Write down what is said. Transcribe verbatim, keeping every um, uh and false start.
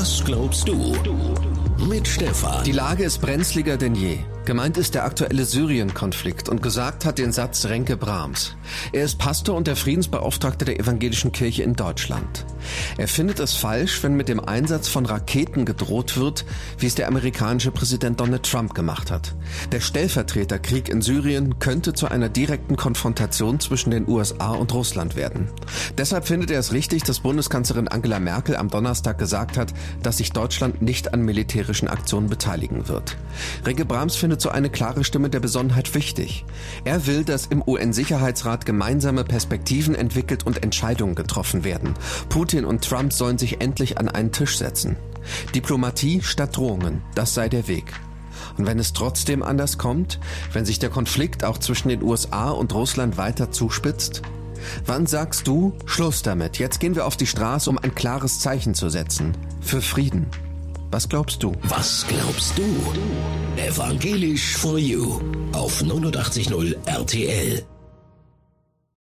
Was glaubst du? Mit Stefan. Die Lage ist brenzliger denn je. Gemeint ist der aktuelle Syrien-Konflikt und gesagt hat den Satz Renke Brahms. Er ist Pastor und der Friedensbeauftragte der Evangelischen Kirche in Deutschland. Er findet es falsch, wenn mit dem Einsatz von Raketen gedroht wird, wie es der amerikanische Präsident Donald Trump gemacht hat. Der Stellvertreterkrieg in Syrien könnte zu einer direkten Konfrontation zwischen den U S A und Russland werden. Deshalb findet er es richtig, dass Bundeskanzlerin Angela Merkel am Donnerstag gesagt hat, dass sich Deutschland nicht an militärischen Aktionen beteiligen wird. Renke Brahms findet so eine klare Stimme der Besonnenheit wichtig. Er will, dass im U N-Sicherheitsrat gemeinsame Perspektiven entwickelt und Entscheidungen getroffen werden. Putin und Trump sollen sich endlich an einen Tisch setzen. Diplomatie statt Drohungen, das sei der Weg. Und wenn es trotzdem anders kommt, wenn sich der Konflikt auch zwischen den U S A und Russland weiter zuspitzt? Wann sagst du, Schluss damit, jetzt gehen wir auf die Straße, um ein klares Zeichen zu setzen? Für Frieden. Was glaubst du? Was glaubst du? Evangelisch for You auf neunundachtzig Komma null R T L.